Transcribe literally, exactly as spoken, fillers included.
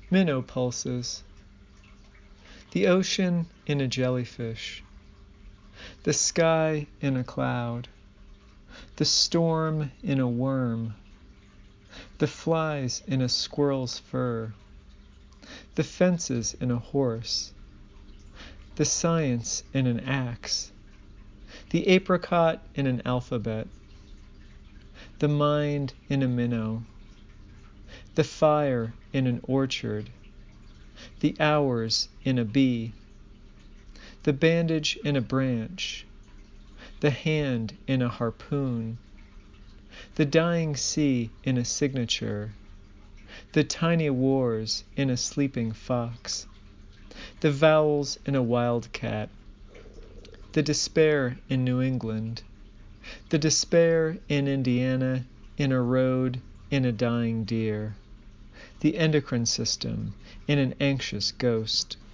Minnow pulses. The ocean in a jellyfish. The sky in a cloud. The storm in a worm. The flies in a squirrel's fur. The fences in a horse. The science in an axe. The apricot in an alphabet. The mind in a minnow. The fire in an orchard. The hours in a bee. The bandage in a branch. The hand in a harpoon. The dying sea in a signature. The tiny wars in a sleeping fox. The vowels in a wildcat. The despair in New England. The despair in Indiana, in a road, in a dying deer. The endocrine system in an anxious ghost.